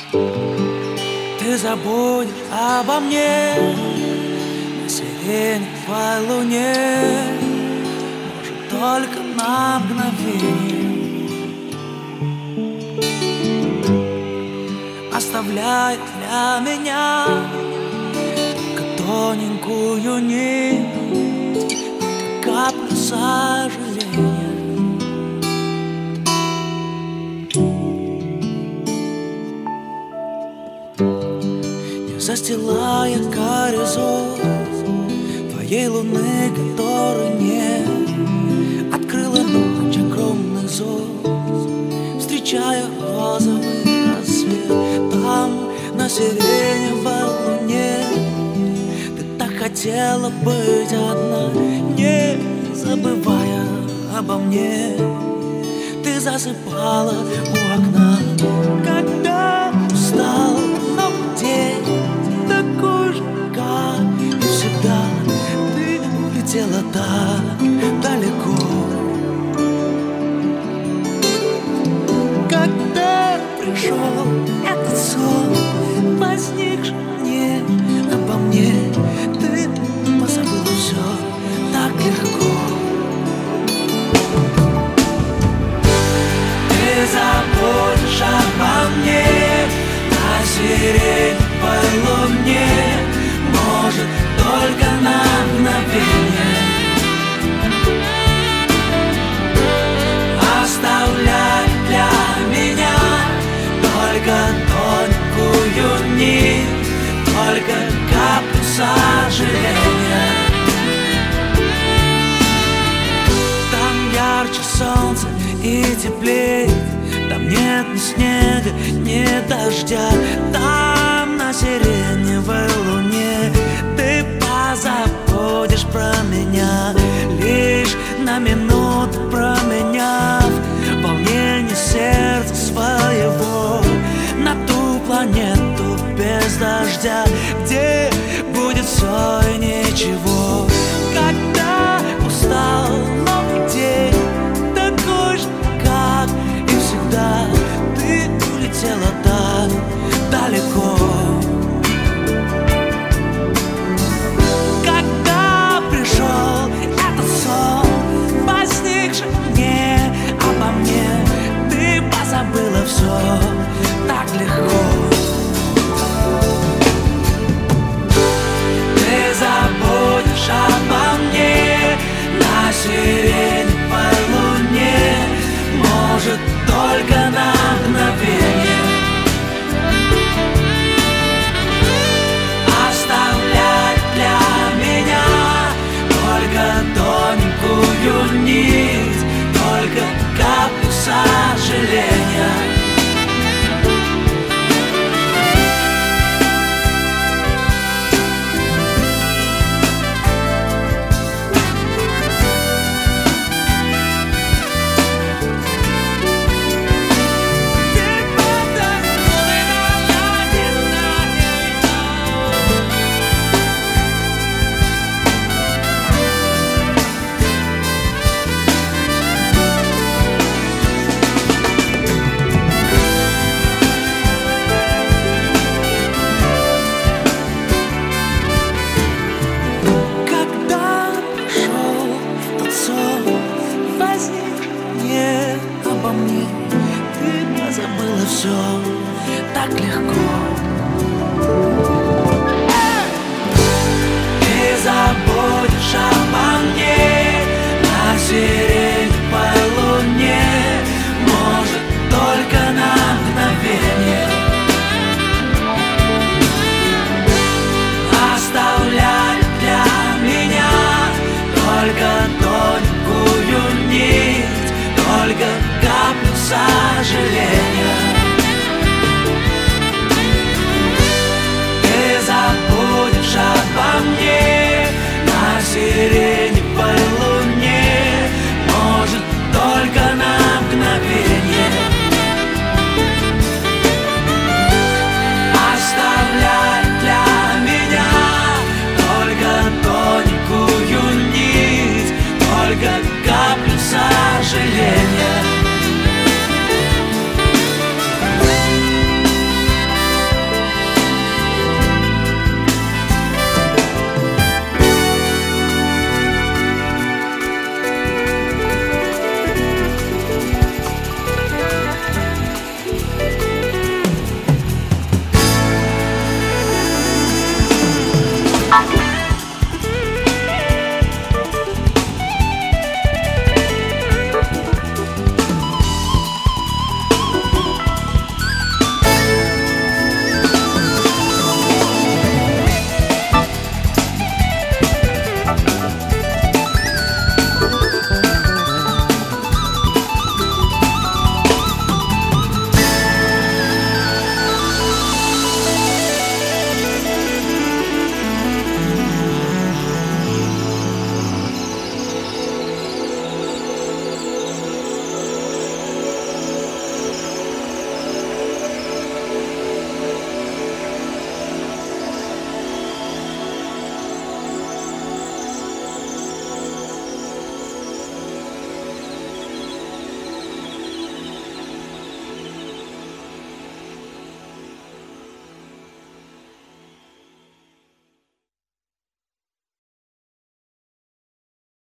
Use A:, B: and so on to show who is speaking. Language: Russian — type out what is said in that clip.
A: Ты забудешь обо мне на сиреневой луне, может, только на мгновение, оставляя для меня только тоненькую нить, каплю сожаления. Застилая горизонт твоей луны, которой нет, открыла ночь огромных зон, встречая розовый рассвет. Там, на сиреневой луне, ты так хотела быть одна, не забывая обо мне. Ты засыпала у окна, когда устал новый день, такой же, как и всегда. Ты улетела так далеко. Когда пришел этот сон, возникший мне обо мне, ты позабыла все так легко. Ты забудешь обо мне на сиреневой луне, может, только на мгновение, оставляя для меня только тонкую нить, только каплю сожаления. Там ярче солнце и теплее, там нет ни снега, ни дождя. Там на сиреневой луне ты позабудешь про меня, лишь на минуту променяв волнение сердца своего на ту планету без дождя, где будет все и ничего. Когда устал новый день, такой же, как и всегда, ты улетела так далеко. Когда пришел этот сон, возникший мне обо мне, ты позабыла все так легко. Ты забудешь обо мне на сиреневой луне, может, только на мгновение, оставляя для меня только тоненькую нить, только каплю сожаления. Обо мне ты позабыла все так легко. Ты забудешь обо мне на сиреневой луне, может, только на мгновение, оставляя для меня только тонкую нить, только каплю сожаления. Ты забудешь обо мне на сиреневой луне, может, только на мгновение, оставляя для меня только тоненькую нить, только каплю сожаления.